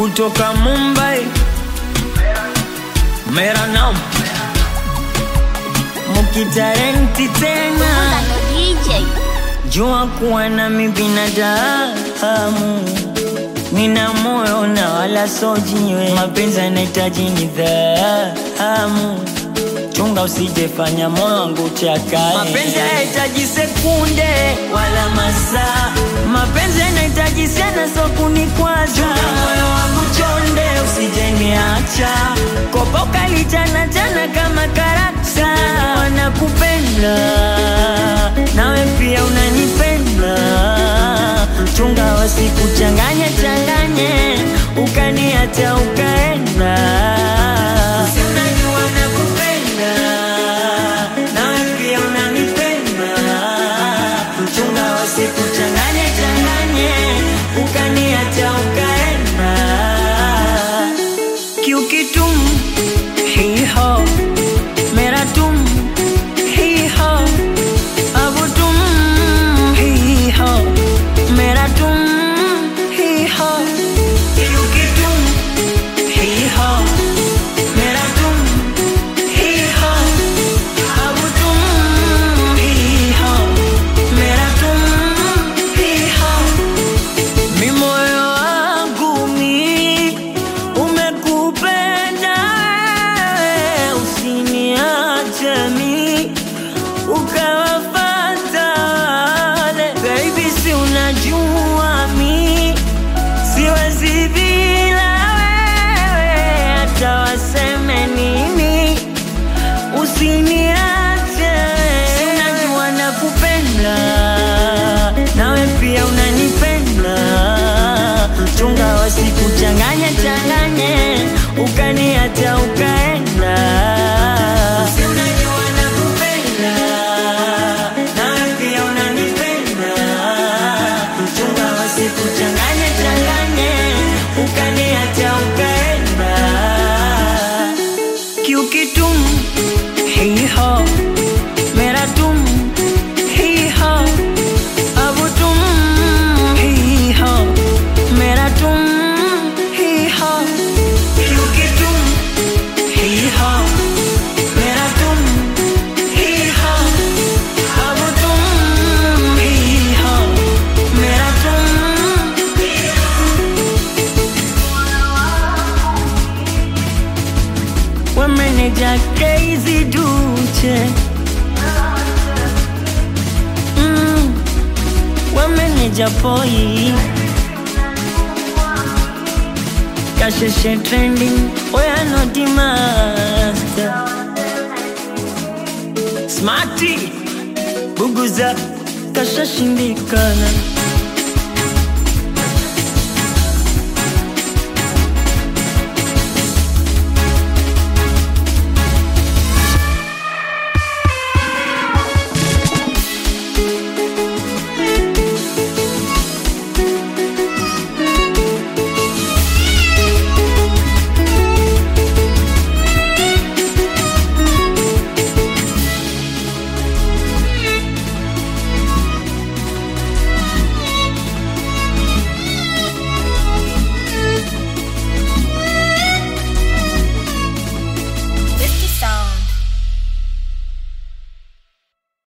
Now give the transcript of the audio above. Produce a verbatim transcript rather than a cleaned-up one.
kutoka Mumbai, mera naam Mukitarenti tena. D J Jua kuwa nami binadamu, nina moyo na wala sojiwe. Mapenzi yanahitaji nidhamu, chunga usijefanya moyo wangu chakae. Mapenzi yanahitaji sekunde wala masaa, mapenzi yanahitaji sana so kunikwaza. Chunga moyo wangu chonde usijeniacha, kopoka lichana chana kama karaksa. Wanakupenda nawe pia unanipenda, chunga wasikuchanganye changanye ukaniacha ukaenda. Si unajua nakupenda nawe pia unanipenda, chunga wasikuchanganye changanye ukaniacha ukaenda. Kyuki tum hi ho mera tum hi ho, अब तुम ही हो मेरा तुम ही हो, क्योंकि तुम ही हो मेरा तुम ही हो, अब तुम ही हो मेरा तुम ही हो. Mi moyo wangu mi umekupenda wewe, usiniache mi ukawafata wale. Baby si unajua mi siwezi bila wewe, hata waseme nini usiniache. Si unajua nakupenda nawe pia unanipenda, chunga wasikuchanganye changanye ukaniacha ukaenda. Si unajua nakupenda nawe pia unanipenda, chunga wasikuchanganye changanye ukaniacha ukaenda. क्योंकि तुम ही हो मेरा तुम ही हो, अब तुम ही हो मेरा तुम ही हो, क्योंकि तुम ही हो मेरा तुम ही हो, अब तुम ही हो मेरा तुम ही हो. Wameneja crazy duche, mm, wameneja poi kasheshe trending, oya not master. Smarty buguza kashashindikana.